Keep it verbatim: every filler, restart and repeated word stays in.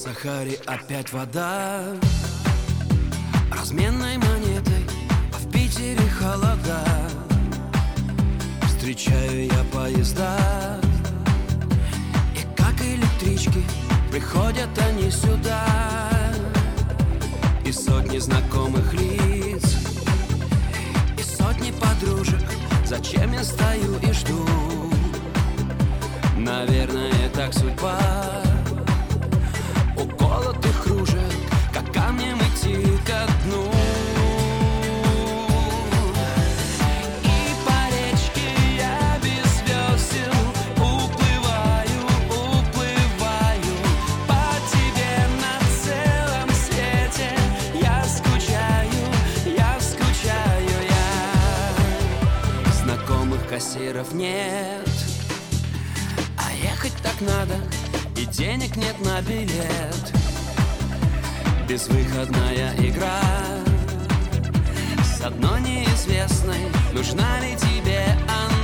Сахаре опять вода разменной монетой, а в Питере холода. Встречаю я поезда, и как электрички приходят они сюда. И сотни знакомых лиц, и сотни подружек. Зачем я стою и жду? Наверное, так судьба. Уколотых кружек, как камнем идти ко дну. И по речке я без весел уплываю, уплываю по тебе на целом свете. Я скучаю, я скучаю, я. Знакомых кассиров нет, а ехать так надо, и денег нет на билет. Безвыходная игра с одной неизвестной. Нужна ли тебе она?